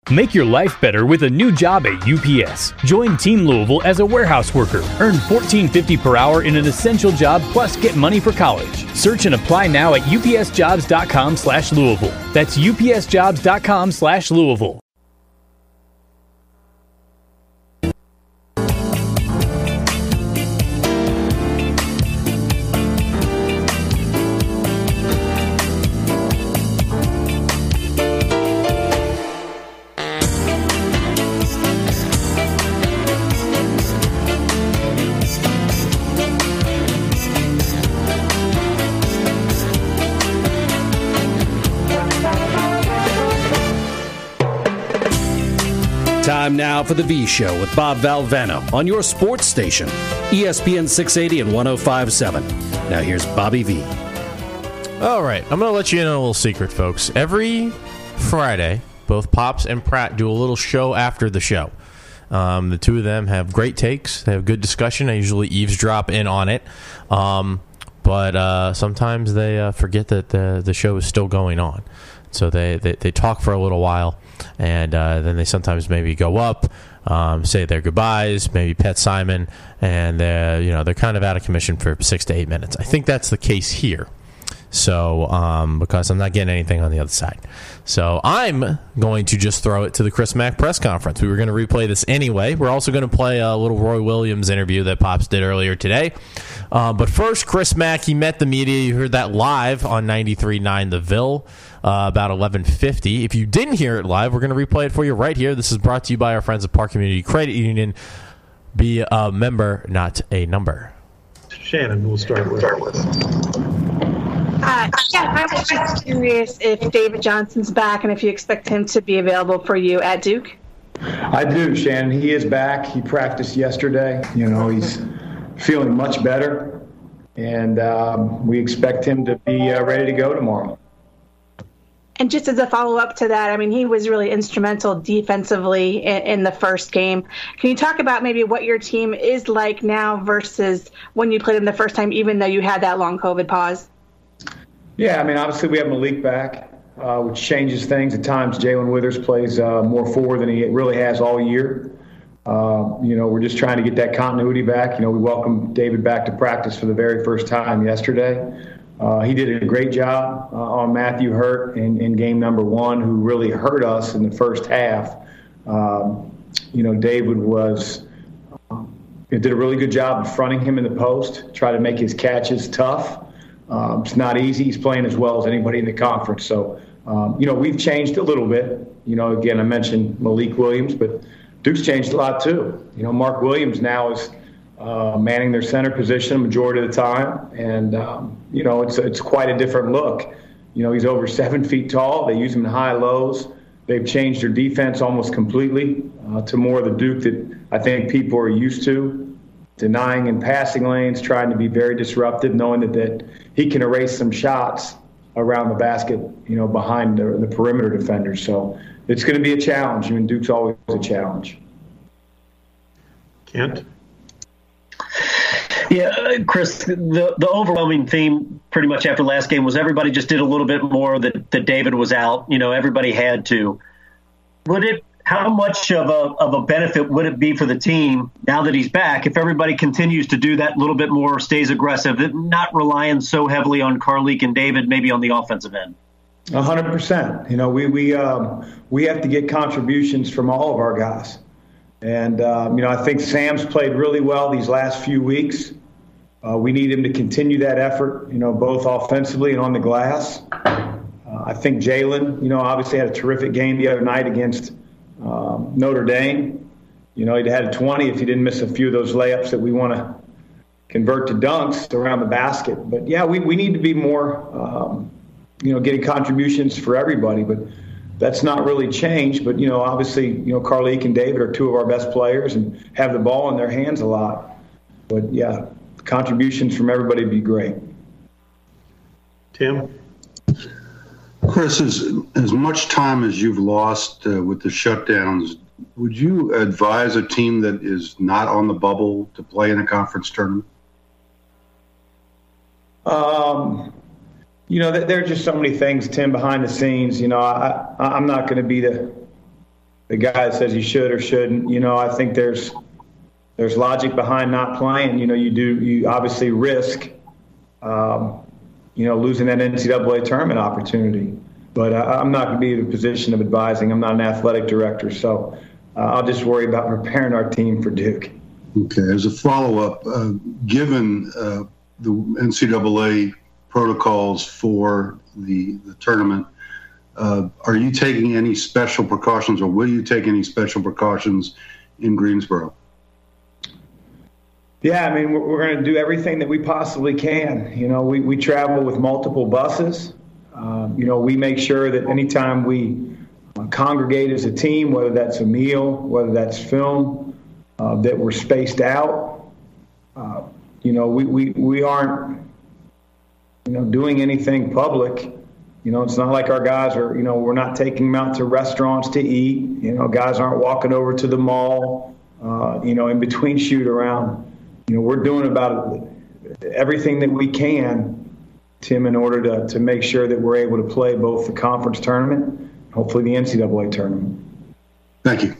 Make your life better with a new job at UPS. Join Team Louisville as a warehouse worker. Earn $14.50 per hour in an essential job, plus get money for college. Search and apply now at upsjobs.com/Louisville. That's upsjobs.com/Louisville. Time now for the V Show with Bob Valvano on your sports station, ESPN 680 and 105.7. Now here's Bobby V. All right, I'm going to let you in on a little secret, folks. Every Friday, both Pops and Pratt do a little show after the show. The two of them have great takes. They have good discussion. I usually eavesdrop in on it. But sometimes they forget that the show is still going on. So they talk for a little while, and then they sometimes maybe go up, say their goodbyes, maybe pet Simon, and they're kind of out of commission for 6 to 8 minutes. I think that's the case here. So because I'm not getting anything on the other side. So I'm going to just throw it to the Chris Mack press conference. We were going to replay this anyway. We're also going to play a little Roy Williams interview that Pops did earlier today. But first, Chris Mack, he met the media. You heard that live on 93.9 The Ville. About 11:50. If you didn't hear it live, we're going to replay it for you right here. This is brought to you by our friends at Park Community Credit Union. Be a member, not a number. Shannon, we'll start with. I was just curious if David Johnson's back and if you expect him to be available for you at Duke. I do, Shannon. He is back. He practiced yesterday. He's feeling much better, and we expect him to be ready to go tomorrow. And just as a follow-up to that, I mean, he was really instrumental defensively in the first game. Can you talk about maybe what your team is like now versus when you played him the first time, even though you had that long COVID pause? Yeah, I mean, obviously we have Malik back, which changes things. At times, Jalen Withers plays more forward than he really has all year. We're just trying to get that continuity back. We welcomed David back to practice for the very first time yesterday. He did a great job on Matthew Hurt in game number one, who really hurt us in the first half. David did a really good job of fronting him in the post, try to make his catches tough. It's not easy. He's playing as well as anybody in the conference. So, we've changed a little bit. Again, I mentioned Malik Williams, but Duke's changed a lot too. Mark Williams now is manning their center position a majority of the time. And, it's quite a different look. He's over 7 feet tall. They use him in high lows. They've changed their defense almost completely to more of the Duke that I think people are used to, denying in passing lanes, trying to be very disruptive, knowing that he can erase some shots around the basket, behind the perimeter defenders. So it's going to be a challenge. Duke's always a challenge. Kent? Yeah, Chris, the overwhelming theme pretty much after last game was everybody just did a little bit more that David was out. Everybody had to. How much of a benefit would it be for the team now that he's back if everybody continues to do that little bit more, stays aggressive, not relying so heavily on Carlik and David, maybe on the offensive end? 100%. We have to get contributions from all of our guys. And, I think Sam's played really well these last few weeks. We need him to continue that effort, both offensively and on the glass. I think Jalen, obviously had a terrific game the other night against Notre Dame. He'd had a 20 if he didn't miss a few of those layups that we want to convert to dunks around the basket. But, yeah, we need to be more, getting contributions for everybody. But that's not really changed. But, obviously, Carlik and David are two of our best players and have the ball in their hands a lot. But, yeah, contributions from everybody would be great. Tim? Chris, as much time as you've lost with the shutdowns, would you advise a team that is not on the bubble to play in a conference tournament? There are just so many things, Tim, behind the scenes. I'm not going to be the the guy that says you should or shouldn't. I think there's logic behind not playing. You obviously risk, losing that NCAA tournament opportunity. But I'm not going to be in a position of advising. I'm not an athletic director, so I'll just worry about preparing our team for Duke. Okay. As a follow-up, given the NCAA protocols for the tournament, are you taking any special precautions, or will you take any special precautions in Greensboro? Yeah, we're going to do everything that we possibly can. We travel with multiple buses. We make sure that anytime we congregate as a team, whether that's a meal, whether that's film, that we're spaced out. We aren't, doing anything public. It's not like our guys are, we're not taking them out to restaurants to eat. Guys aren't walking over to the mall, in between shoot around. We're doing about everything that we can, Tim, in order to make sure that we're able to play both the conference tournament, hopefully the NCAA tournament. Thank you.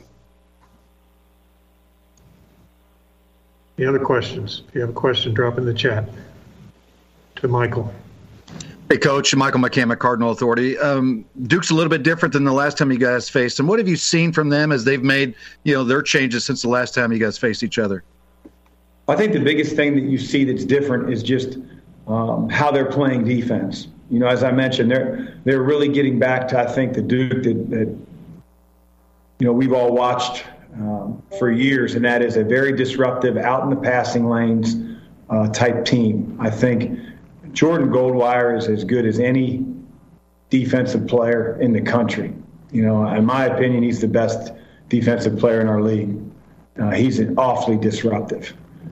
Any other questions? If you have a question, drop in the chat to Michael. Hey, Coach. Michael McCammon, Cardinal Authority. Duke's a little bit different than the last time you guys faced them. What have you seen from them as they've made, their changes since the last time you guys faced each other? I think the biggest thing that you see that's different is just how they're playing defense. As I mentioned, they're really getting back to, I think, the Duke that we've all watched for years, and that is a very disruptive, out in the passing lanes type team. I think Jordan Goldwire is as good as any defensive player in the country. In my opinion, he's the best defensive player in our league. He's awfully disruptive.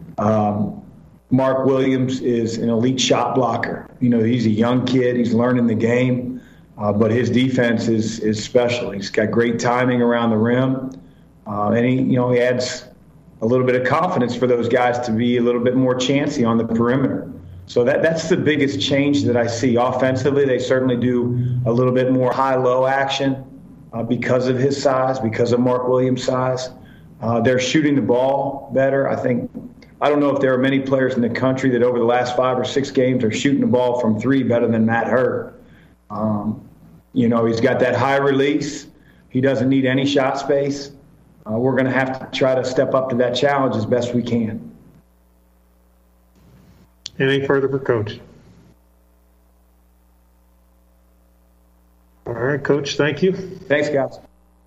Mark Williams is an elite shot blocker. He's a young kid. He's learning the game, but his defense is special. He's got great timing around the rim, and he adds a little bit of confidence for those guys to be a little bit more chancy on the perimeter. So that's the biggest change that I see. Offensively, they certainly do a little bit more high-low action because of his size, because of Mark Williams' size. They're shooting the ball better. I don't know if there are many players in the country that over the last 5 or 6 games are shooting the ball from 3 better than Matt Hurt. He's got that high release. He doesn't need any shot space. We're going to have to try to step up to that challenge as best we can. Any further for Coach? All right, Coach, thank you. Thanks, guys.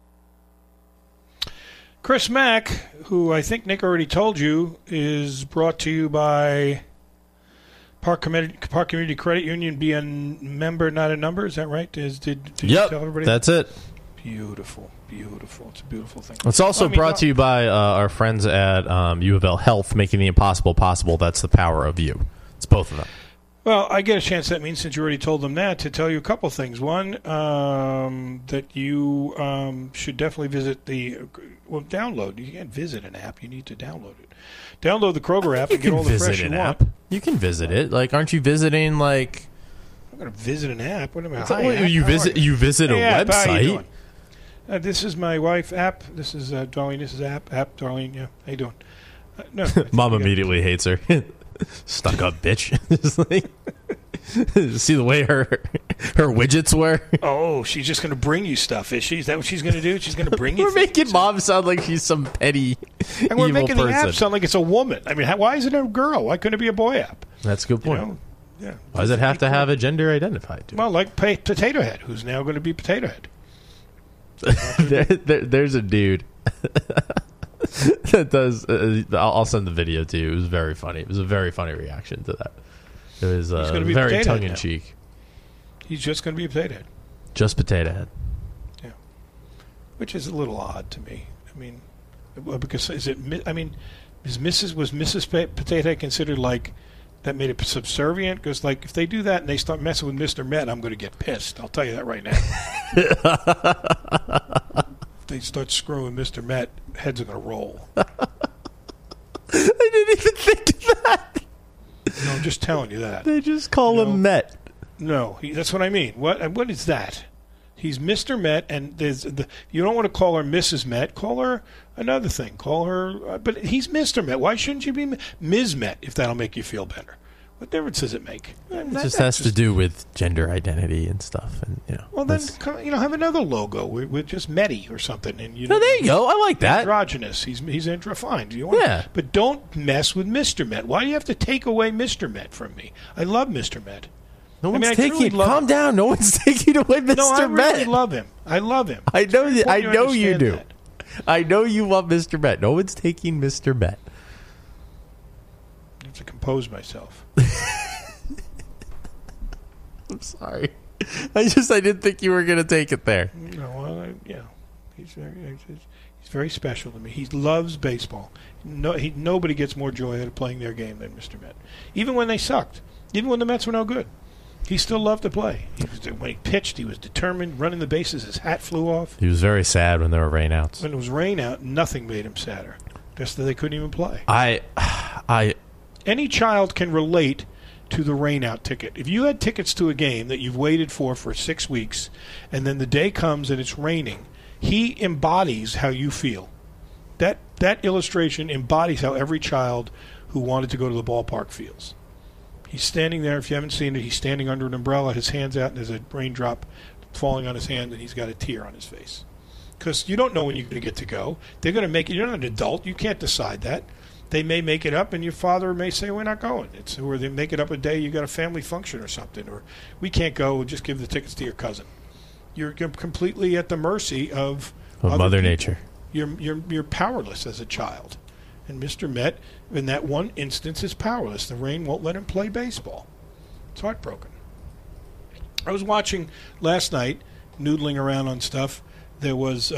Chris Mack, who I think Nick already told you, is brought to you by Park Community Credit Union. Be a member, not a number. Is that right? Did you tell everybody? That's it. Beautiful. It's a beautiful thing. It's also brought to you by our friends at U of L Health, making the impossible possible. That's the power of you. It's both of them. Well, I get a chance, that means, since you already told them that, to tell you a couple things. One, that you should definitely visit download. You can't visit an app. You need to download it. Download the Kroger app and get all the fresh you want. You can visit it. Aren't you visiting, I'm going to visit an app. What am I? You visit a website. How you doing? This is my wife, App. This is Darlene. This is App, Darlene. Yeah, how you doing? No. Mom immediately hates her. Stuck up bitch. See the way her widgets were? Oh, she's just going to bring you stuff, is she? Is that what she's going to do? She's going to bring you We're making Mom sound like she's some petty and we're evil making person. The app sound like it's a woman. Why is it a girl? Why couldn't it be a boy app? That's a good point. Yeah. Why does it have to have a gender identified to it? Well, like Potato Head, who's now going to be Potato Head. There's a dude that does. I'll send the video to you. It was very funny. It was a very funny reaction to that. It was very tongue in cheek. He's just going to be a potato head. Just potato head. Yeah, which is a little odd to me. Because was Mrs. Potato Head considered that made it subservient? Because if they do that and they start messing with Mr. Met, I'm going to get pissed. I'll tell you that right now. If they start screwing Mr. Met, heads are going to roll. I didn't even think of that. No, I'm just telling you that. They just call him Met. No, that's what I mean. What is that? He's Mr. Met, and you don't want to call her Mrs. Met. Call her another thing. Call her, but he's Mr. Met. Why shouldn't you be Ms. Met if that'll make you feel better? What difference does it make? It just has to do with gender identity and stuff, and Well, then have another logo with just Metty or something, and No, there you go. I like that. Androgynous. He's fine. Yeah. But don't mess with Mr. Met. Why do you have to take away Mr. Met from me? I love Mr. Met. No one's taking. Calm down. No one's taking away Mr. Met. No, I really love him. I love him. I know. I know you do. That. I know you love Mr. Met. No one's taking Mr. Met. I have to compose myself. I'm sorry. I didn't think you were going to take it there. No, well, he's very special to me. He loves baseball. Nobody gets more joy out of playing their game than Mr. Met. Even when they sucked, even when the Mets were no good, he still loved to play. When he pitched, he was determined, running the bases. His hat flew off. He was very sad when there were rainouts. When it was rain out, nothing made him sadder. Just that they couldn't even play. Any child can relate to the rainout ticket. If you had tickets to a game that you've waited for 6 weeks, and then the day comes and it's raining, he embodies how you feel. That illustration embodies how every child who wanted to go to the ballpark feels. He's standing there. If you haven't seen it, he's standing under an umbrella, his hand's out, and there's a raindrop falling on his hand, and he's got a tear on his face. Because you don't know when you're going to get to go. They're going to make it. You're not an adult. You can't decide that. They may make it up, and your father may say, we're not going. Or they make it up a day you got a family function or something. Or we can't go. We'll just give the tickets to your cousin. You're completely at the mercy of Mother Nature. You're powerless as a child. And Mr. Met, in that one instance, is powerless. The rain won't let him play baseball. It's heartbroken. I was watching last night, noodling around on stuff. There was...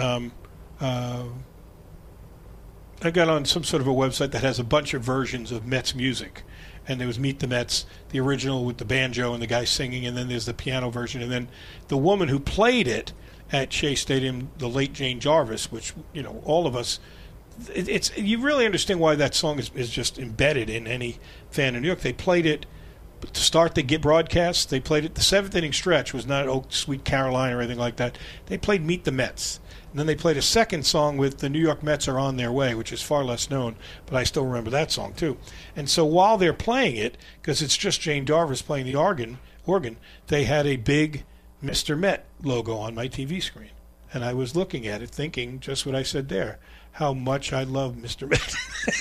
I got on some sort of a website that has a bunch of versions of Mets music. And there was Meet the Mets, the original with the banjo and the guy singing, and then there's the piano version. And then the woman who played it at Shea Stadium, the late Jane Jarvis, which, all of us, you really understand why that song is just embedded in any fan in New York. They played it to start the broadcast. They played it, the seventh inning stretch was not Oh Sweet Caroline or anything like that. They played Meet the Mets. And then they played a second song with The New York Mets Are On Their Way, which is far less known, but I still remember that song too. And so while they're playing it, because it's just Jane Jarvis playing the organ, they had a big Mr. Met logo on my TV screen. And I was looking at it thinking just what I said there, how much I love Mr. Met.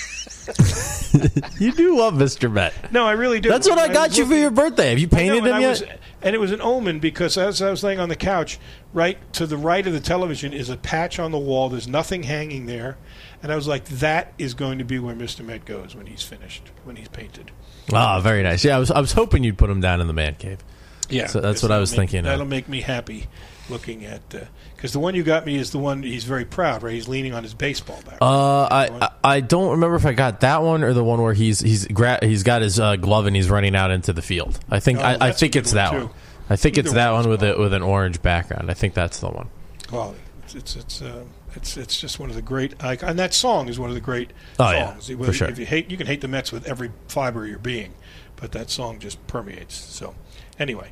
You do love Mr. Met. No, I really do. That's what I got you for your birthday. Have you painted him yet? And it was an omen because as I was laying on the couch, right to the right of the television is a patch on the wall. There's nothing hanging there. And I was like, that is going to be where Mr. Met goes when he's finished, when he's painted. Ah, very nice. Yeah, I was hoping you'd put him down in the man cave. Yeah. So that's what I was thinking. That'll make me happy looking at... because the one you got me is the one he's very proud, right? He's leaning on his baseball bat. I don't remember if I got that one or the one where he's got his glove and he's running out into the field. I think I think it's that one. I think it's that one with an orange background. I think that's the one. Well, it's just one of the great, and that song is one of the great songs. Yeah, for sure. If you can hate the Mets with every fiber of your being, but that song just permeates. So, anyway,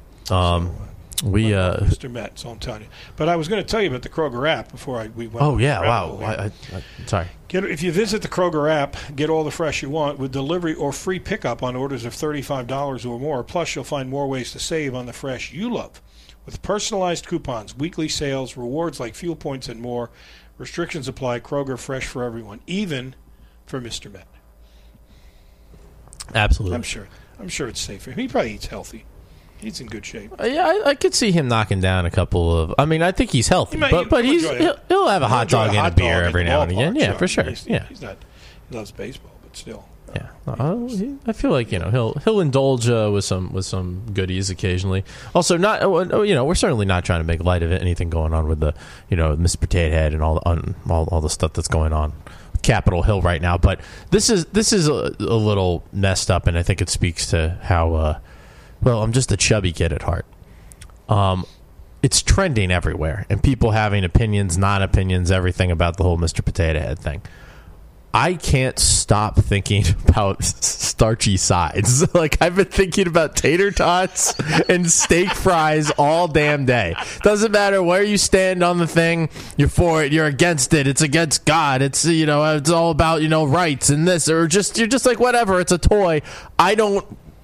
Mr. Met, so I'm telling you. But I was going to tell you about the Kroger app before we went. Oh yeah, wow. Sorry. If you visit the Kroger app, get all the fresh you want with delivery or free pickup on orders of $35 or more. Plus, you'll find more ways to save on the fresh you love. With personalized coupons, weekly sales, rewards like fuel points, and more. Restrictions apply. Kroger, fresh for everyone, even for Mr. Met. Absolutely. I'm sure it's safe for him. He probably eats healthy. He's in good shape. Yeah, I could see him knocking down a couple of... I mean, I think he's healthy, but he'll have a hot dog and a beer every now and again. Yeah, for sure. He loves baseball, but still. Yeah, I feel like he'll indulge with some goodies occasionally. Also, we're certainly not trying to make light of it. Anything going on with the Mr. Potato Head and all the stuff that's going on Capitol Hill right now. But this is a little messed up, and I think it speaks to how I'm just a chubby kid at heart. It's trending everywhere, and people having opinions, non-opinions, everything about the whole Mr. Potato Head thing. I can't stop thinking about starchy sides. Like, I've been thinking about tater tots and steak fries all damn day. Doesn't matter where you stand on the thing. You're for it. You're against it. It's against God. It's, it's all about, rights and this, or you're just like, whatever. It's a toy. All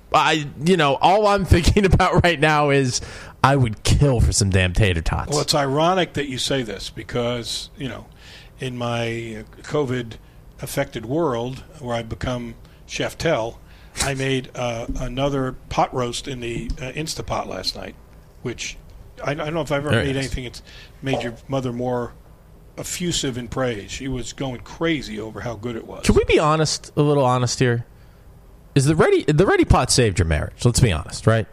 I'm thinking about right now is I would kill for some damn tater tots. Well, it's ironic that you say this because, in my COVID-affected world where I've become Chef Tell, I made another pot roast in the Instapot last night, which I don't know if I've ever made anything that's made your mother more effusive in praise. She was going crazy over how good it was. Can we be honest, a little honest here? Is the Ready Pot saved your marriage? Let's be honest, right?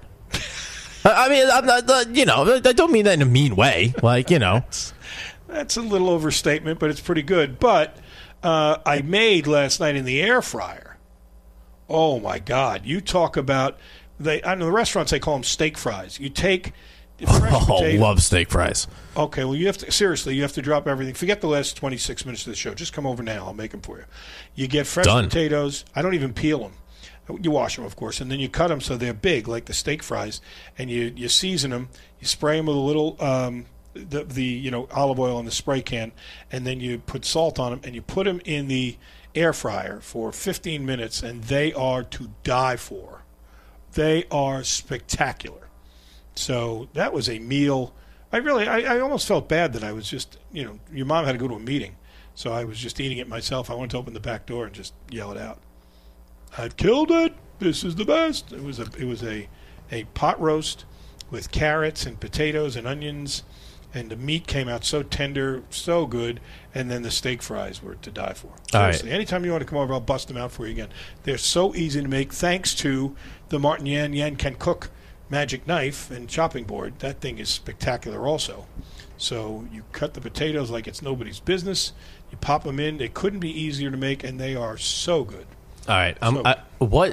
I mean, I'm not, I don't mean that in a mean way. Like, That's a little overstatement, but it's pretty good. But I made last night in the air fryer. Oh, my God. You talk about, I know the restaurants, they call them steak fries. You take fresh potatoes. Love steak fries. Okay, well, you have to drop everything. Forget the last 26 minutes of the show. Just come over now. I'll make them for you. You get fresh potatoes. I don't even peel them. You wash them, of course, and then you cut them so they're big, like the steak fries, and you season them. You spray them with a little olive oil in the spray can, and then you put salt on them, and you put them in the air fryer for 15 minutes, and they are to die for. They are spectacular. So that was a meal. I almost felt bad that I was just, your mom had to go to a meeting, so I was just eating it myself. I wanted to open the back door and just yell it out. I've killed it. This is the best. It was a pot roast with carrots and potatoes and onions, and the meat came out so tender, so good, and then the steak fries were to die for. Seriously, anytime you want to come over, I'll bust them out for you again. They're so easy to make thanks to the Martin Yan Can Cook magic knife and chopping board. That thing is spectacular also. So you cut the potatoes like it's nobody's business. You pop them in. They couldn't be easier to make, and they are so good. All right. What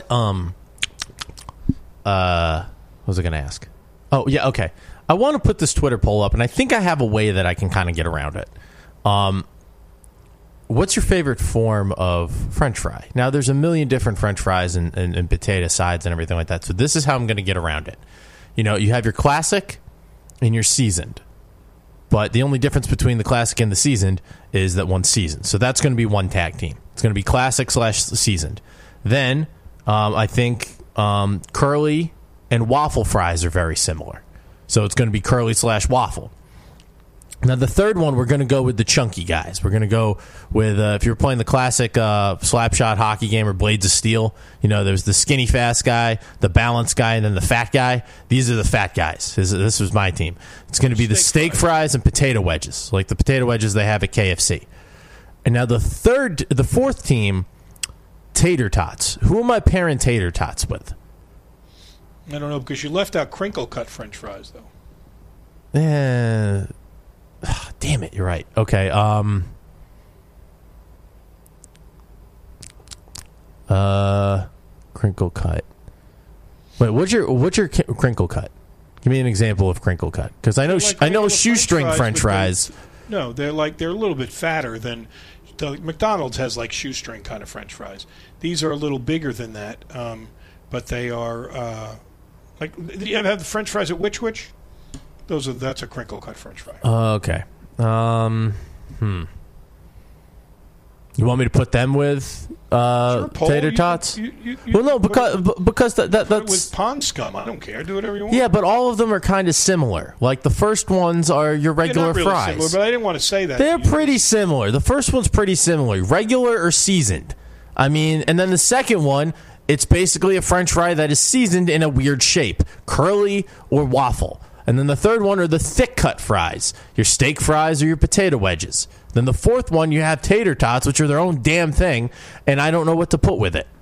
was I going to ask? Oh, yeah, okay. I want to put this Twitter poll up, and I think I have a way that I can kind of get around it. What's your favorite form of French fry? Now, there's a million different French fries and potato sides and everything like that, so this is how I'm going to get around it. You have your classic and your seasoned, but the only difference between the classic and the seasoned is that one's seasoned. So that's going to be one tag team. It's going to be classic / seasoned. Then I think curly and waffle fries are very similar. So it's going to be curly / waffle. Now, the third one, we're going to go with the chunky guys. We're going to go with, if you're playing the classic slapshot hockey game or Blades of Steel, there's the skinny fast guy, the balanced guy, and then the fat guy. These are the fat guys. This was my team. It's going to be the steak fries and potato wedges, like the potato wedges they have at KFC. And now the fourth team, tater tots. Who am I pairing tater tots with? I don't know, because you left out crinkle cut French fries, though. Damn it, you're right. Okay. Crinkle cut. Wait, what's your crinkle cut? Give me an example of crinkle cut, because I know shoestring French fries. No, they're a little bit fatter than McDonald's has like shoestring kind of French fries. These are a little bigger than that, but they are you have the French fries at Which Wich? That's a crinkle cut French fry. Okay. You want me to put them with tater tots? Well, no, because that's with pond scum. I don't care. Do whatever you want. Yeah, but all of them are kind of similar. Like the first ones are your regular really fries. Similar, but I didn't want to say that. They're pretty similar. The first one's pretty similar, regular or seasoned. I mean, and then the second one, it's basically a French fry that is seasoned in a weird shape, curly or waffle. And then the third one are the thick-cut fries, your steak fries or your potato wedges. Then the fourth one, you have tater tots, which are their own damn thing, and I don't know what to put with it.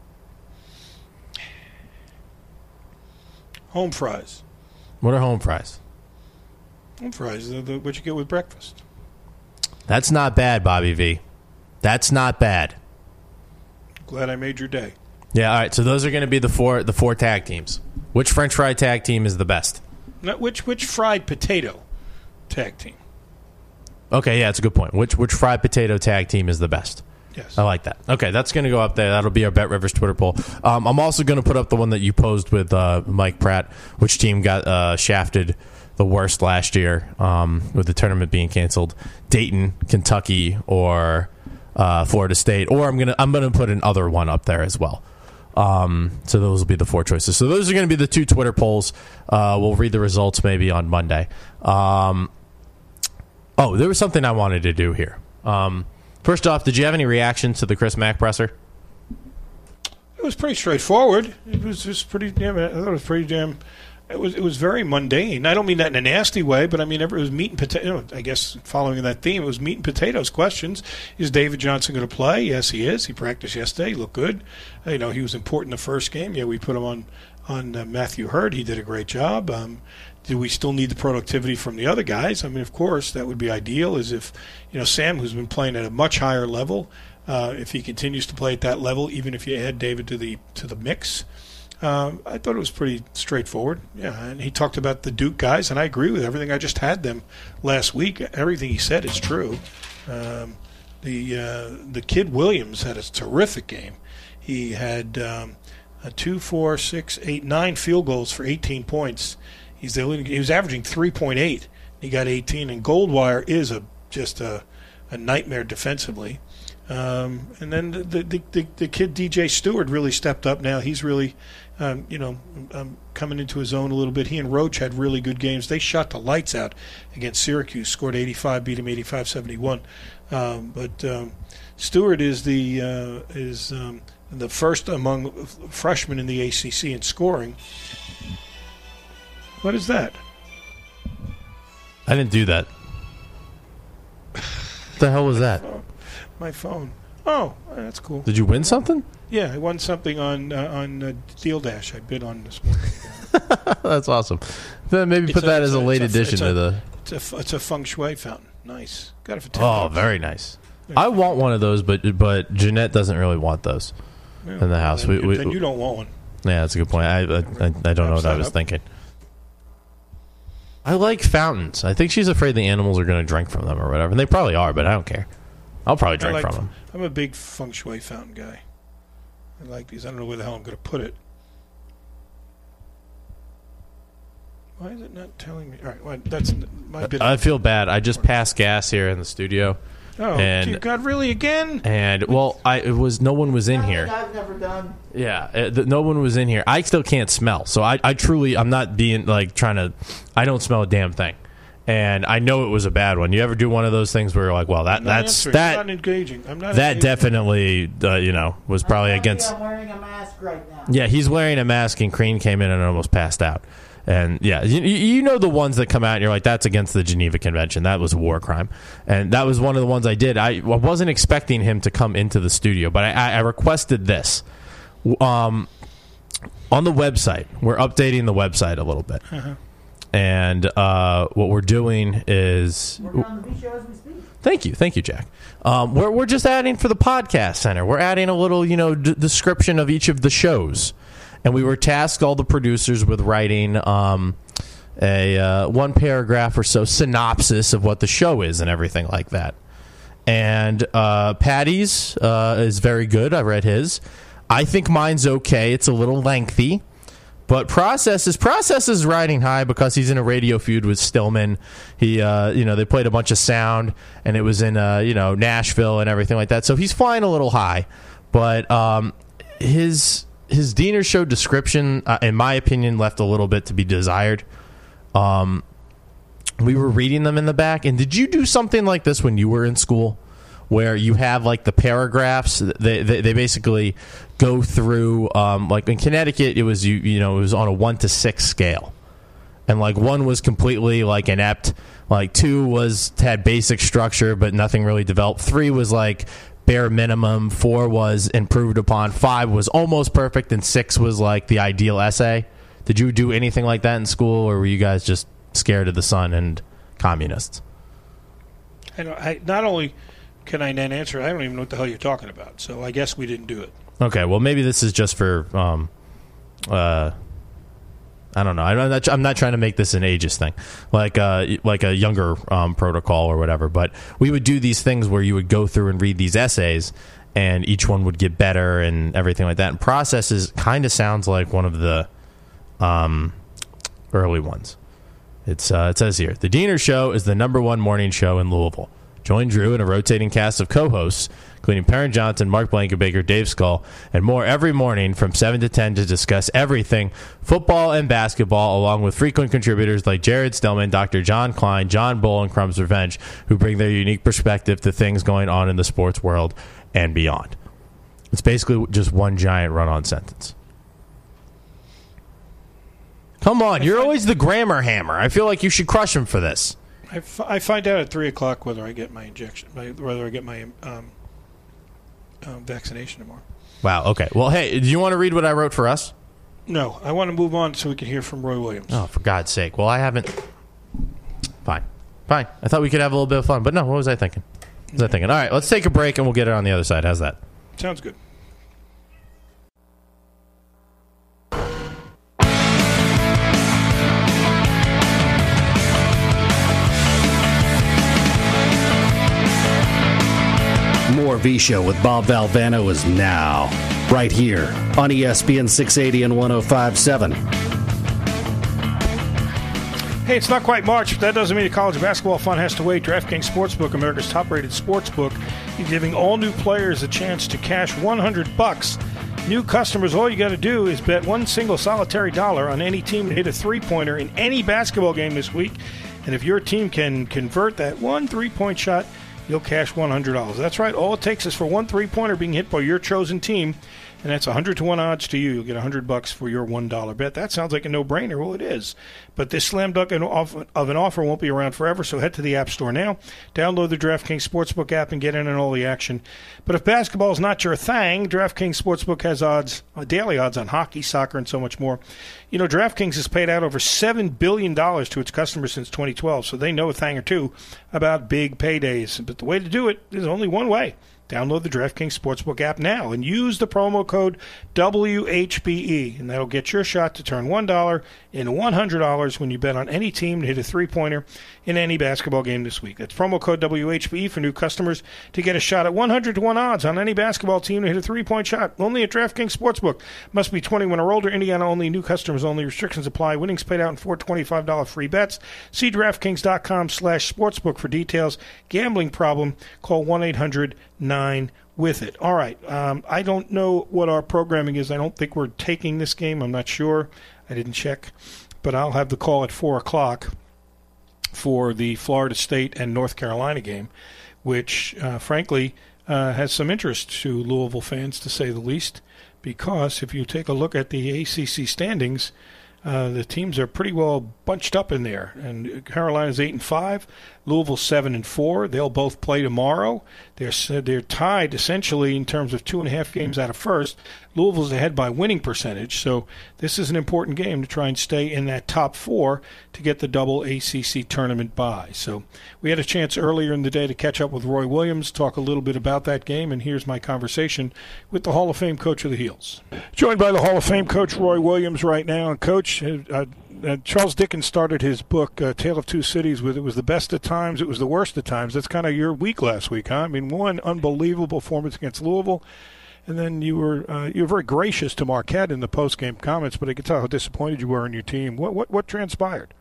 Home fries. What are home fries? Home fries are what you get with breakfast. That's not bad, Bobby V. That's not bad. Glad I made your day. Yeah, all right, so those are going to be the four tag teams. Which French fry tag team is the best? Which fried potato tag team? Okay, yeah, that's a good point. Which fried potato tag team is the best? Yes. I like that. Okay, that's going to go up there. That'll be our Bet Rivers Twitter poll. I'm also going to put up the one that you posed with Mike Pratt. Which team got shafted the worst last year with the tournament being canceled? Dayton, Kentucky, or Florida State? Or I'm gonna put another one up there as well. So those will be the 4 choices. So those are going to be the 2 Twitter polls. We'll read the results maybe on Monday. There was something I wanted to do here. First off, did you have any reactions to the Chris Mack presser? It was pretty straightforward. It was just pretty damn. I thought it was pretty damn. It was very mundane. I don't mean that in a nasty way, but I mean it was meat and potato. I guess following that theme, it was meat and potatoes questions. Is David Johnson going to play? Yes, he is. He practiced yesterday. He looked good. He was important in the first game. Yeah, we put him on Matthew Hurd. He did a great job. Do we still need the productivity from the other guys? I mean, of course, that would be ideal. Is if Sam, who's been playing at a much higher level, if he continues to play at that level, even if you add David to the mix. I thought it was pretty straightforward. Yeah, and he talked about the Duke guys, and I agree with everything. I just had them last week. Everything he said is true. The kid Williams had a terrific game. He had 2, 4, 6, 8, 9 field goals for 18 points. He was averaging 3.8. He got 18, and Goldwire is just a nightmare defensively. And then the kid DJ Stewart really stepped up. Now he's really, coming into his own a little bit. He and Roach had really good games. They shot the lights out against Syracuse, scored 85, beat him 85-71. But Stewart is the first among freshmen in the ACC in scoring. What is that? I didn't do that. What the hell was that? My phone. Oh, that's cool. Did you win something? Yeah, I won something on Deal Dash. I bid on this morning. That's awesome. Then maybe put that as a late addition to the. It's a feng shui fountain. Nice. Got it for $10. Oh, very nice. I want one of those, but Jeanette doesn't really want those in the house. Then you don't want one. Yeah, that's a good point. I don't know what I was thinking. I like fountains. I think she's afraid the animals are going to drink from them or whatever. And they probably are, but I don't care. I'll probably drink from them. I'm a big feng shui fountain guy. I like these. I don't know where the hell I'm going to put it. Why is it not telling me? All right, well, that's my bit. I feel bad. I just passed gas here in the studio. Oh, dear God, really again? And no one was in here. I've never done. Yeah, no one was in here. I still can't smell, so I truly, I'm not being like trying to. I don't smell a damn thing, and I know it was a bad one. You ever do one of those things where you're like, well, that's I'm not engaging. I'm not. That definitely, was probably against. I'm wearing a mask right now. Yeah, he's wearing a mask, and Crean came in and almost passed out. And, yeah, you know the ones that come out and you're like, that's against the Geneva Convention. That was a war crime. And that was one of the ones I did. I wasn't expecting him to come into the studio, but I requested this. On the website, we're updating the website a little bit. Uh-huh. And what we're doing is... We're on the show as we speak. Thank you, Jack. We're just adding for the podcast center. We're adding a little, description of each of the shows. And we were tasked, all the producers, with writing a one paragraph or so synopsis of what the show is and everything like that. And Patty's is very good. I read his. I think mine's okay. It's a little lengthy. But Process is riding high because he's in a radio feud with Stillman. He, they played a bunch of sound, and it was in, Nashville and everything like that. So he's flying a little high. But his Diener Show description, in my opinion, left a little bit to be desired. We were reading them in the back, and did you do something like this when you were in school, where you have like the paragraphs? They basically go through. Like in Connecticut, it was it was on a 1 to 6 scale, and like 1 was completely like inept, like 2 had basic structure but nothing really developed. 3 was like bare minimum, 4 was improved upon, 5 was almost perfect, and 6 was like the ideal essay. Did you do anything like that in school, or were you guys just scared of the sun and communists? Not only can I then answer, I don't even know what the hell you're talking about, so I guess we didn't do it. Okay, well, maybe this is just for, I don't know. I'm not trying to make this an ageist thing, like a younger protocol or whatever. But we would do these things where you would go through and read these essays, and each one would get better and everything like that. And Processes kind of sounds like one of the early ones. It says here, The Diener Show is the #1 morning show in Louisville. Join Drew and a rotating cast of co-hosts, including Perrin Johnson, Mark Blankenbaker, Dave Skull, and more every morning from 7 to 10 to discuss everything football and basketball, along with frequent contributors like Jared Stillman, Dr. John Klein, John Bull, and Crumbs Revenge, who bring their unique perspective to things going on in the sports world and beyond. It's basically just one giant run-on sentence. Come on, you're always the grammar hammer. I feel like you should crush him for this. I find out at 3 o'clock whether I get my injection, whether I get my vaccination tomorrow. Wow, okay. Well, hey, do you want to read what I wrote for us? No, I want to move on so we can hear from Roy Williams. Oh, for God's sake. Well, I haven't. Fine. I thought we could have a little bit of fun, but no, what was I thinking? All right, let's take a break and we'll get it on the other side. How's that? Sounds good. More V-Show with Bob Valvano is now, right here on ESPN 680 and 105.7. Hey, it's not quite March, but that doesn't mean the college basketball fun has to wait. DraftKings Sportsbook, America's top-rated sportsbook, is giving all new players a chance to cash $100. New customers, all you got to do is bet one single solitary dollar on any team to hit a three-pointer in any basketball game this week. And if your team can convert that one three-point shot, you'll cash $100. That's right. All it takes is for one three-pointer being hit by your chosen team, and that's 100-to-1 odds to you. You'll get $100 for your $1 bet. That sounds like a no-brainer. Well, it is. But this slam dunk of an offer won't be around forever, so head to the App Store now. Download the DraftKings Sportsbook app and get in on all the action. But if basketball is not your thing, DraftKings Sportsbook has daily odds on hockey, soccer, and so much more. You know, DraftKings has paid out over $7 billion to its customers since 2012, so they know a thing or two about big paydays. But the way to do it is only one way. Download the DraftKings Sportsbook app now and use the promo code WHBE, and that'll get your shot to turn $1 into $100 when you bet on any team to hit a three-pointer in any basketball game this week. That's promo code WHBE for new customers to get a shot at 100-to-1 odds on any basketball team to hit a three-point shot. Only at DraftKings Sportsbook. Must be 21 or older. Indiana only. New customers only. Restrictions apply. Winnings paid out in 4 $25 free bets. See DraftKings.com/sportsbook for details. Gambling problem? Call 1-800-9-WITH-IT. All right. I don't know what our programming is. I don't think we're taking this game. I'm not sure. I didn't check. But I'll have the call at 4 o'clock for the Florida State and North Carolina game, which, frankly, has some interest to Louisville fans, to say the least, because if you take a look at the ACC standings, the teams are pretty well bunched up in there. And Carolina's 8-5, Louisville's 7-4. They'll both play tomorrow. They're tied essentially in terms of 2.5 games out of first. Louisville's ahead by winning percentage, so this is an important game to try and stay in that top 4 to get the double ACC tournament bye. So we had a chance earlier in the day to catch up with Roy Williams, talk a little bit about that game, and here's my conversation with the Hall of Fame coach of the Heels. Joined by the Hall of Fame coach Roy Williams right now. And Coach, Charles Dickens started his book, Tale of Two Cities, with it was the best of times, it was the worst of times. That's kind of your week last week, huh? I mean, one unbelievable performance against Louisville, and then you were very gracious to Marquette in the post-game comments, but I could tell how disappointed you were in your team. What transpired?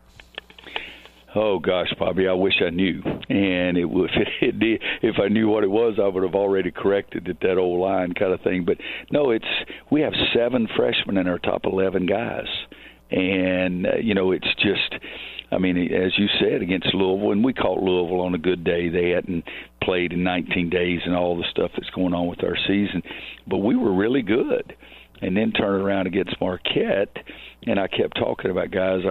Oh gosh, Bobby, I wish I knew. And if I knew what it was, I would have already corrected it, that old line kind of thing. But no, we have 7 freshmen in our top 11 guys. And, it's just, I mean, as you said, against Louisville, and we caught Louisville on a good day. They hadn't played in 19 days and all the stuff that's going on with our season. But we were really good. And then turn around against Marquette, and I kept talking about guys,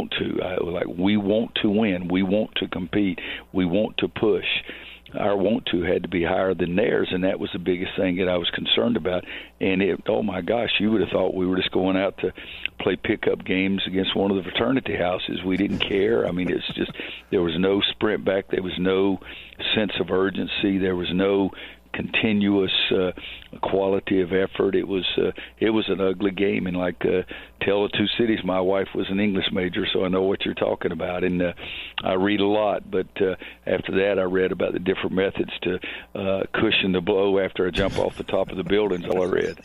we want to win. We want to compete. We want to push. Our want to had to be higher than theirs, and that was the biggest thing that I was concerned about. And oh my gosh, you would have thought we were just going out to play pickup games against one of the fraternity houses. We didn't care. I mean, it's just there was no sprint back. There was no sense of urgency. There was no continuous quality of effort. It was an ugly game, and like Tale of Two Cities, my wife was an English major, so I know what you're talking about, and I read a lot. But after that, I read about the different methods to cushion the blow after I jump off the top of the building. All I read.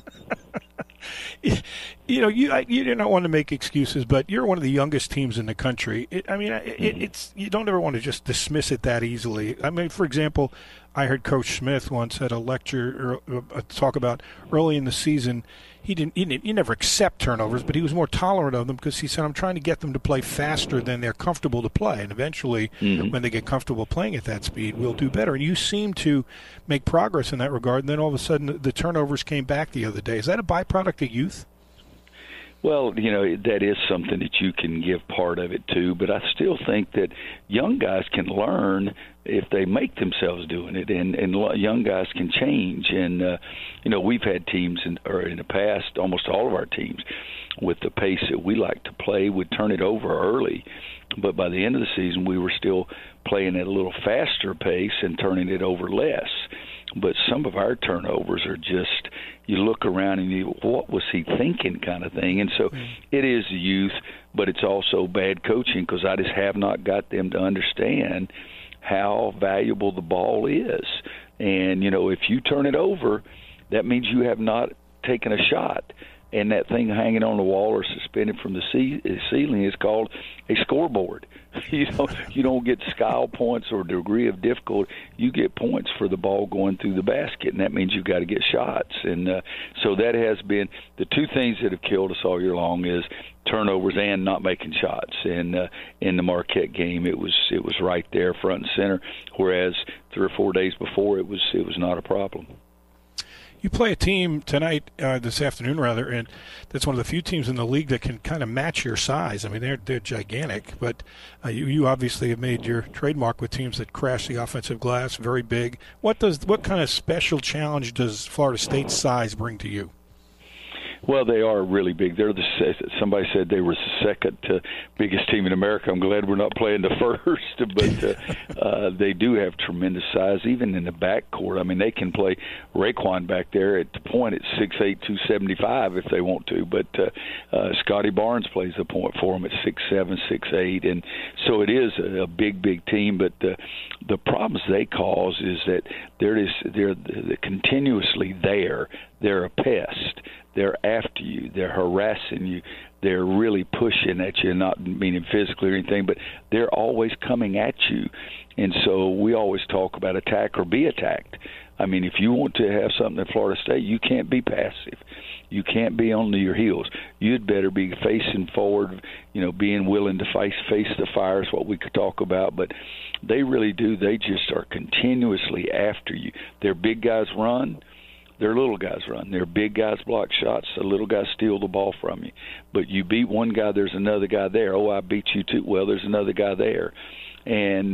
You do not want to make excuses, but you're one of the youngest teams in the country. It's you don't ever want to just dismiss it that easily. I mean, for example, I heard Coach Smith once at a lecture or talk about early in the season. He never accept turnovers, but he was more tolerant of them because he said, I'm trying to get them to play faster than they're comfortable to play. And eventually, when they get comfortable playing at that speed, we'll do better. And you seem to make progress in that regard. And then all of a sudden, the turnovers came back the other day. Is that a byproduct of youth? Well, that is something that you can give part of it to, but I still think that young guys can learn if they make themselves doing it, and young guys can change. And, we've had teams in the past, almost all of our teams, with the pace that we like to play, would turn it over early. But by the end of the season, we were still playing at a little faster pace and turning it over less. But some of our turnovers are just, you look around and you, what was he thinking kind of thing. And so it is youth, but it's also bad coaching because I just have not got them to understand how valuable the ball is. And, if you turn it over, that means you have not taken a shot. And that thing hanging on the wall or suspended from the ceiling is called a scoreboard. You don't get style points or degree of difficulty. You get points for the ball going through the basket, and that means you've got to get shots. And so that has been the two things that have killed us all year long is turnovers and not making shots. And in the Marquette game, it was right there front and center, whereas 3 or 4 days before it was not a problem. You play a team tonight, this afternoon rather, and that's one of the few teams in the league that can kind of match your size. I mean, they're gigantic, but you obviously have made your trademark with teams that crash the offensive glass, very big. What kind of special challenge does Florida State's size bring to you? Well, they are really big. Somebody said they were the second biggest team in America. I'm glad we're not playing the first, but they do have tremendous size, even in the backcourt. I mean, they can play Raekwon back there at the point at 6'8", 275 if they want to, but Scotty Barnes plays the point for them at 6'7", 6'8", and so it is a big, big team. But the problems they cause is that they're continuously there. They're a pest. They're after you. They're harassing you. They're really pushing at you, not meaning physically or anything, but they're always coming at you. And so we always talk about attack or be attacked. I mean, if you want to have something at Florida State, you can't be passive. You can't be on your heels. You'd better be facing forward, being willing to face the fire is what we could talk about. But they really do. They just are continuously after you. Their big guys run. Their little guys run. Their big guys block shots. The little guys steal the ball from you. But you beat one guy, there's another guy there. Oh, I beat you too. Well, there's another guy there. And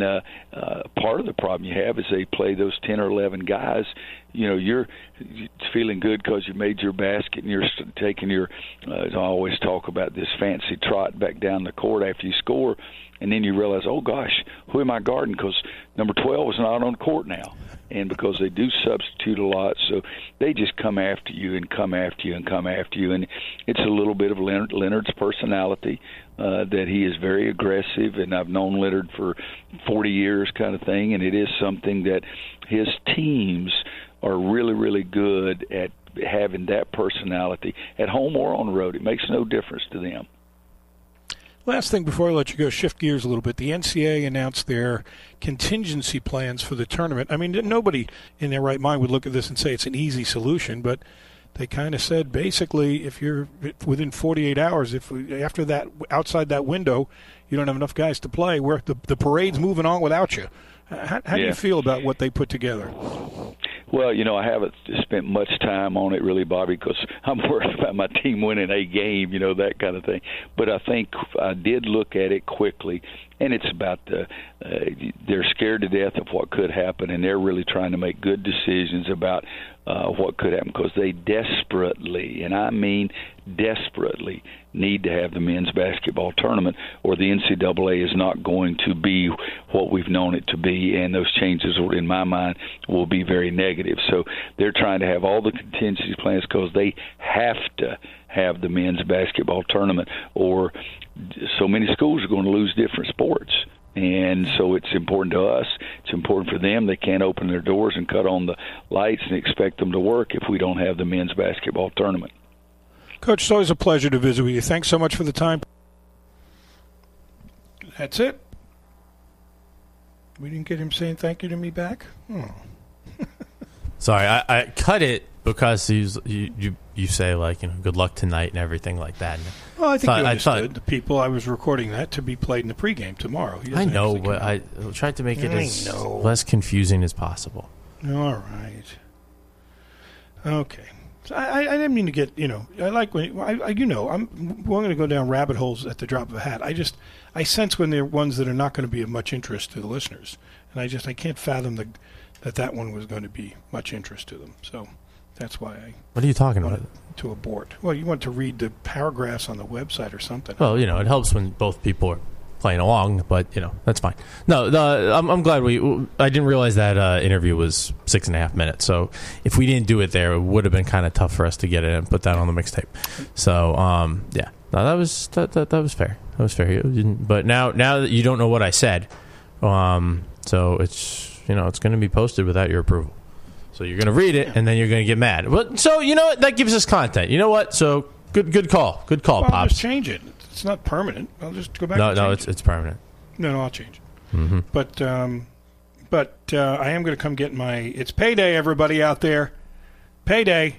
part of the problem you have is they play those 10 or 11 guys. You're feeling good because you made your basket and you're taking your I always talk about this fancy trot back down the court after you score. And then you realize, oh, gosh, who am I guarding? Because number 12 is not on court now. And because they do substitute a lot, so they just come after you and come after you and come after you. And it's a little bit of Leonard's personality, that he is very aggressive. And I've known Leonard for 40 years kind of thing. And it is something that his teams are really, really good at having that personality at home or on the road. It makes no difference to them. Last thing before I let you go, shift gears a little bit. The NCAA announced their contingency plans for the tournament. I mean, nobody in their right mind would look at this and say it's an easy solution, but they kind of said basically if you're within 48 hours, after that, outside that window, you don't have enough guys to play, where the parade's moving on without you. How do you feel about what they put together? Well, I haven't spent much time on it really, Bobby, because I'm worried about my team winning a game, that kind of thing. But I think I did look at it quickly, and it's about they're scared to death of what could happen, and they're really trying to make good decisions about what could happen, because they desperately, and I mean desperately, need to have the men's basketball tournament, or the NCAA is not going to be what we've known it to be, and those changes, in my mind, will be very negative. So they're trying to have all the contingency plans, because they have to have the men's basketball tournament, or so many schools are going to lose different sports. And so it's important to us. It's important for them. They can't open their doors and cut on the lights and expect them to work if we don't have the men's basketball tournament. Coach, it's always a pleasure to visit with you. Thanks so much for the time. That's it. We didn't get him saying thank you to me back? Oh. Sorry, I cut it because you say, like, good luck tonight and everything like that. Well, I think you understood the people. I was recording that to be played in the pregame tomorrow. I know, but I tried to make it as less confusing as possible. All right. Okay. So I didn't mean to get, I like when, I'm going to go down rabbit holes at the drop of a hat. I sense when they're ones that are not going to be of much interest to the listeners. And I can't fathom that one was going to be much interest to them. So that's why I... What are you talking about? To abort. Well, you want to read the paragraphs on the website or something. Well, it helps when both people are playing along, but, that's fine. No, I'm glad I didn't realize that interview was 6.5 minutes. So if we didn't do it there, it would have been kind of tough for us to get it and put that on the mixtape. So, yeah. No, that was fair. That was fair. But now that you don't know what I said, so it's, it's going to be posted without your approval. So you're going to read it, and then you're going to get mad. But, so, what? That gives us content. You know what? So, good call. Good call, Pops. I'll just change it. It's not permanent. I'll just go back and change it. It's permanent. No, I'll change it. Mm-hmm. But I am going to come get it's payday, everybody out there. Payday.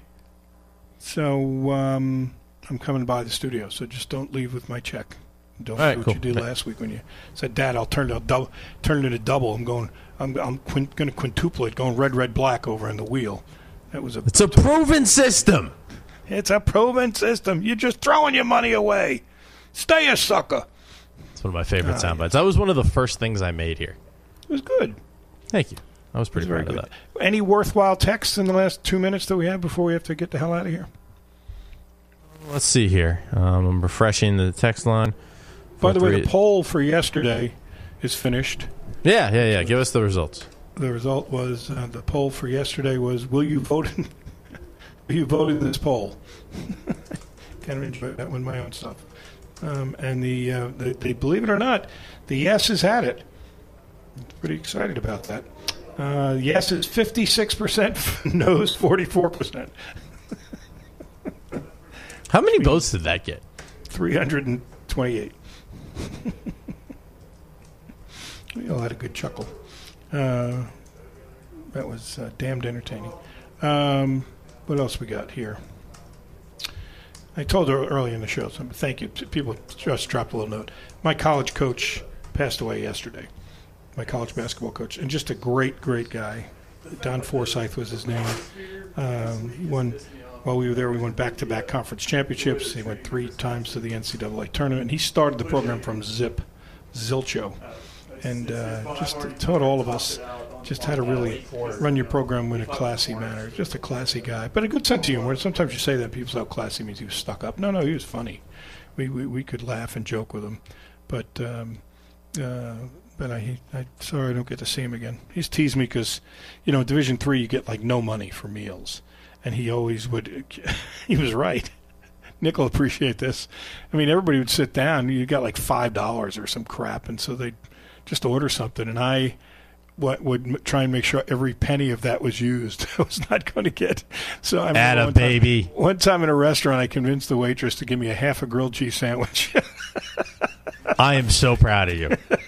So I'm coming by the studio, so just don't leave with my check. Don't do what you did last week when you said, Dad, I'll turn it into double. I'm going to quintuple it, going red, black over in the wheel. It's a proven system. It's a proven system. You're just throwing your money away. Stay a sucker. It's one of my favorite sound bites. That was one of the first things I made here. It was good. Thank you. I was pretty proud of that. Any worthwhile texts in the last 2 minutes that we have before we have to get the hell out of here? Let's see here. I'm refreshing the text line. By the way, the poll for yesterday is finished. Yeah. Give us the results. The result was the poll for yesterday was: will you vote in this poll? Kind of enjoyed that one, my own stuff. And they believe it or not, the yeses had it. Pretty excited about that. Yes is 56%, no is 44%. How many votes did that get? 328. We all had a good chuckle. That was damned entertaining. What else we got here? I told her early in the show, so thank you. People just dropped a little note. My college coach passed away yesterday. My college basketball coach, and just a great guy. Don Forsyth was his name. While we were there, we went back-to-back conference championships. He went 3 times to the NCAA tournament. He started the program from Zilcho, and just taught all of us just how to really run your program in a classy manner. Just a classy guy, but a good sense of humor. Sometimes you say that people say, "Oh, classy means he was stuck up." No, he was funny. We could laugh and joke with him, but I sorry I don't get to see him again. He's teased me because, in Division III you get like no money for meals, and he always would. He was right. Nick will appreciate this. I mean, everybody would sit down. You got like $5 or some crap, and so they'd just order something, and I would try and make sure every penny of that was used. I was not going to get. So I remember baby. One time in a restaurant, I convinced the waitress to give me a half a grilled cheese sandwich. I am so proud of you.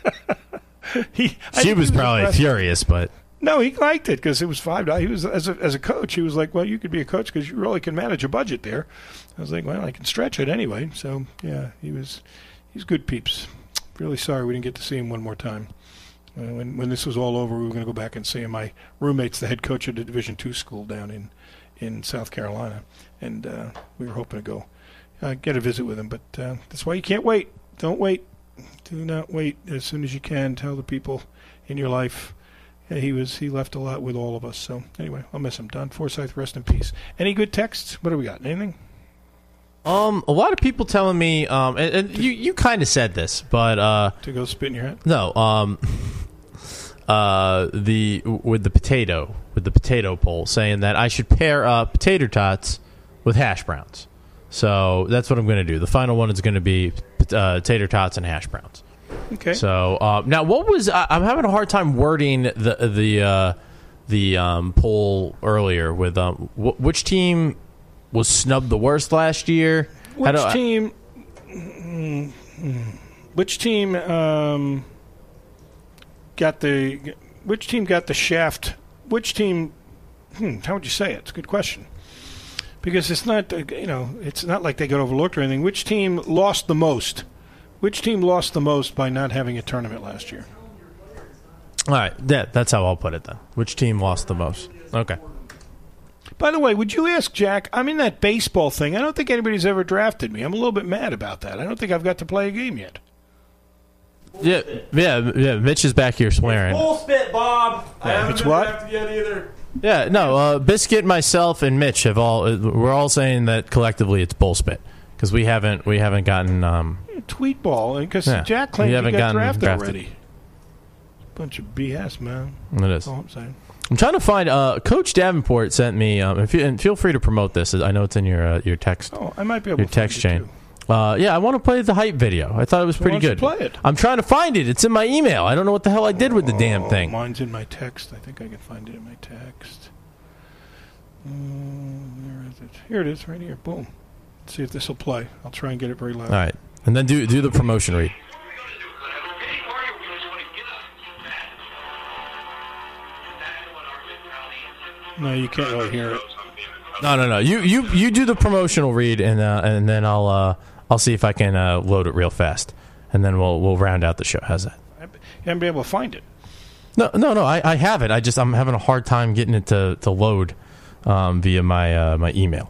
She was probably furious, but no, he liked it because it was $5. He was as a coach. He was like, "Well, you could be a coach because you really can manage a budget there." I was like, "Well, I can stretch it anyway." So yeah, he's good peeps. Really sorry we didn't get to see him one more time. When this was all over, we were going to go back and see him. My roommate's the head coach of the Division II school down in South Carolina, and we were hoping to go get a visit with him. But that's why you can't wait. Don't wait. Do not wait. As soon as you can, tell the people in your life. Yeah, he left a lot with all of us. So anyway, I'll miss him. Don Forsyth, rest in peace. Any good texts? What do we got? Anything? A lot of people telling me, and you kind of said this, but to go spit in your hat. No, with the potato poll, saying that I should pair potato tots with hash browns. So that's what I'm going to do. The final one is going to be tater tots and hash browns. Okay. So now, what was I'm having a hard time wording the poll earlier with which team was snubbed the worst last year? Which team got the shaft? Which team? How would you say it? It's a good question. Because it's not, it's not like they got overlooked or anything. Which team lost the most? Which team lost the most by not having a tournament last year? All right, that's how I'll put it then. Which team lost the most? Okay. By the way, would you ask Jack? I'm in that baseball thing. I don't think anybody's ever drafted me. I'm a little bit mad about that. I don't think I've got to play a game yet. Yeah. Mitch is back here swearing. Full spit, Bob. I haven't it's been what? drafted yet either. Yeah, no. Biscuit, myself, and Mitch we're all saying that collectively it's bullspit because we haven't gotten tweet ball because Jack claimed he got drafted already. Bunch of BS, man. It is. That's all I'm saying. I'm trying to find. Coach Davenport sent me. And feel free to promote this. I know it's in your text. Oh, I might be able your to text find chain. I want to play the hype video. I thought it was pretty good. Play it. I'm trying to find it. It's in my email. I don't know what the hell I did with the damn thing. Mine's in my text. I think I can find it in my text. Where is it? Here it is, right here. Boom. Let's see if this will play. I'll try and get it very loud. All right, and then do the promotion read. No, you can't really hear it. No. You do the promotional read, and then I'll see if I can load it real fast, and then we'll round out the show. How's that? You haven't been able to find it. No. I have it. I'm having a hard time getting it to load via my email.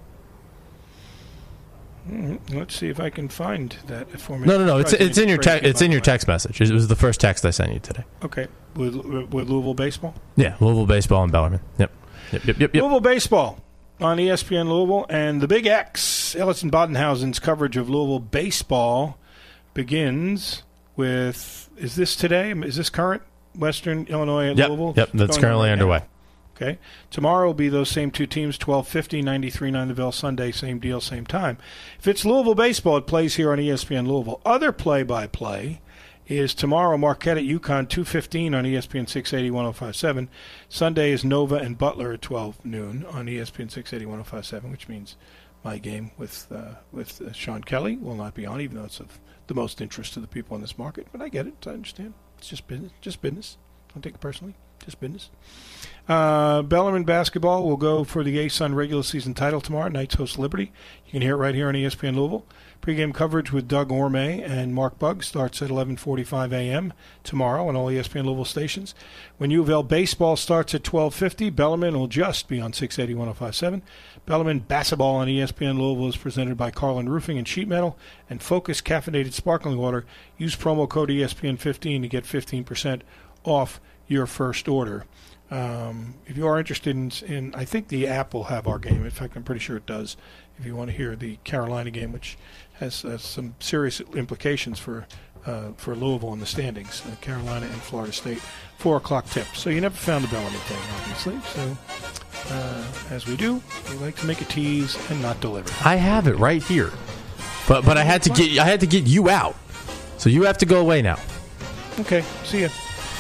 Let's see if I can find that for me. No. It's in your text message. It was the first text I sent you today. Okay, with Louisville baseball. Yeah, Louisville baseball and Bellarmine. Yep. Louisville baseball on ESPN Louisville, and the Big X, Ellison Bodenhausen's coverage of Louisville baseball begins with. Is this today? Is this current? Western Illinois at Louisville. Yep, that's currently underway. Okay. Tomorrow will be those same two teams, 12:50, 93.9 The Ville, Sunday, same deal, same time. If it's Louisville baseball, it plays here on ESPN Louisville. Other play-by-play is tomorrow Marquette at UConn, 2:15 on ESPN 680, 105.7. Sunday is Nova and Butler at 12 noon on ESPN 680, 105.7, which means my game with Sean Kelly will not be on, even though it's of the most interest to the people in this market. But I get it. I understand. It's just business. Don't take it personally. Just business. Bellarmine basketball will go for the ASUN regular season title tomorrow. Knights host Liberty. You can hear it right here on ESPN Louisville. Pre-game coverage with Doug Orme and Mark Bugg starts at 11:45 a.m. tomorrow on all ESPN Louisville stations. When U of L baseball starts at 12:50, Bellarmine will just be on 680, 105.7. Bellarmine basketball on ESPN Louisville is presented by Carlin Roofing and Sheet Metal and Focus Caffeinated Sparkling Water. Use promo code ESPN15 to get 15% off your first order. If you are interested in, I think the app will have our game. In fact, I'm pretty sure it does. If you want to hear the Carolina game, which has some serious implications for Louisville in the standings, Carolina and Florida State, 4:00 tip. So you never found the Bellarmine thing, obviously. So as we do, we like to make a tease and not deliver. I have it right here, but I had to get you out, so you have to go away now. Okay, see ya.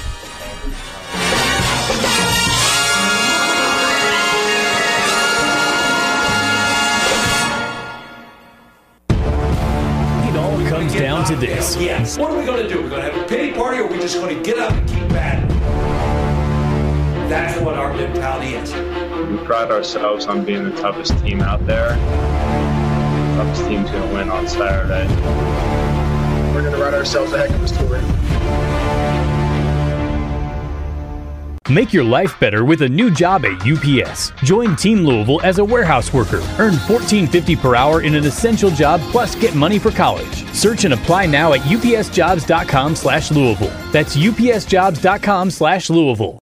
Comes down to this. Yes. What are we going to do? We're going to have a pity party, or are we just going to get up and keep batting? That's what our mentality is. We pride ourselves on being the toughest team out there. The toughest team's going to win on Saturday. We're going to write ourselves a heck of a story. Make your life better with a new job at UPS. Join Team Louisville as a warehouse worker. Earn $14.50 per hour in an essential job, plus get money for college. Search and apply now at upsjobs.com/Louisville. That's upsjobs.com/Louisville.